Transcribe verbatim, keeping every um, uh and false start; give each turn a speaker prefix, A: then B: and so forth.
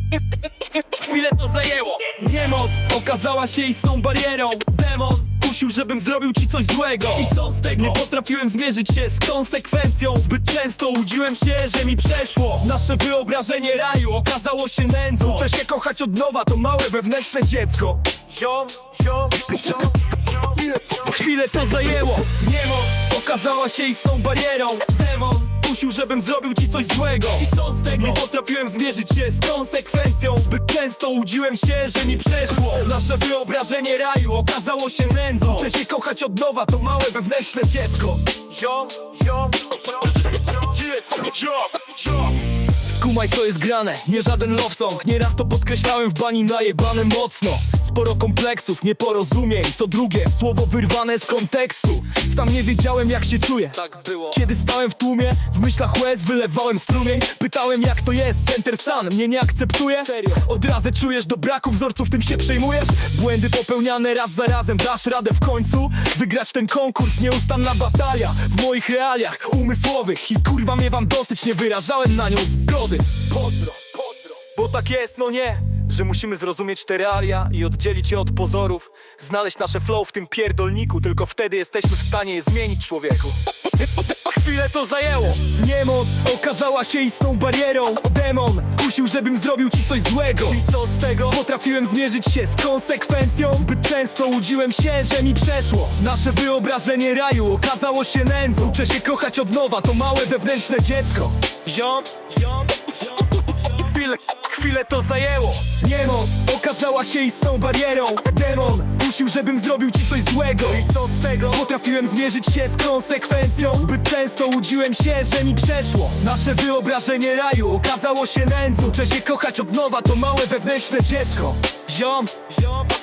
A: Chwilę to zajęło. Niemoc okazała się istną barierą. Demon kusił, żebym zrobił ci coś złego. I co z tego? Nie potrafiłem zmierzyć się z konsekwencją. Zbyt często łudziłem się, że mi przeszło. Nasze wyobrażenie raju okazało się nędzą. Uczę się kochać od nowa, to małe wewnętrzne dziecko. Ziom, ziom, ziom, ziom. Chwilę to zajęło. Niemoc okazała się istną barierą. Demon kusił, żebym zrobił ci coś złego. I co z tego? Nie potrafiłem zmierzyć się z konsekwencją. Zbyt często łudziłem się, że mi przeszło. Nasze wyobrażenie raju okazało się nędzą. Uczę się kochać od nowa, to małe wewnętrzne dziecko. Ziom, ziom, ziom, ziom, ziom, ziom. Skumaj, co jest grane, nie żaden love song. Nieraz to podkreślałem w bani najebane mocno. Sporo kompleksów, nieporozumień. Co drugie, słowo wyrwane z kontekstu. Sam nie wiedziałem, jak się czuję. Tak było. Kiedy stałem w tłumie, w myślach łez wylewałem strumień. Pytałem, jak to jest, Center Sun mnie nie akceptuje. Serio? Od razu czujesz do braku wzorców, tym się przejmujesz? Błędy popełniane raz za razem, dasz radę w końcu wygrać ten konkurs, nieustanna batalia w moich realiach umysłowych. I kurwa mnie wam dosyć, nie wyrażałem na nią zgody. Pozdro, pozdro. Bo tak jest, no nie, że musimy zrozumieć te realia i oddzielić je od pozorów. Znaleźć nasze flow w tym pierdolniku, tylko wtedy jesteśmy w stanie je zmienić, człowieku. Chwilę to zajęło. Niemoc okazała się istną barierą. Demon kusił, żebym zrobił ci coś złego. I co z tego? Potrafiłem zmierzyć się z konsekwencją. Zbyt często łudziłem się, że mi przeszło. Nasze wyobrażenie raju okazało się nędzą. Uczę się kochać od nowa, to małe wewnętrzne dziecko. Ziom, ziom, ziom. Chwilę, chwilę to zajęło. Niemoc okazała się istną barierą. Demon kusił, żebym zrobił ci coś złego. I co z tego? Potrafiłem zmierzyć się z konsekwencją. Zbyt często łudziłem się, że mi przeszło. Nasze wyobrażenie raju okazało się nędzą. Uczę się kochać od nowa, to małe wewnętrzne dziecko. Ziom, ziom.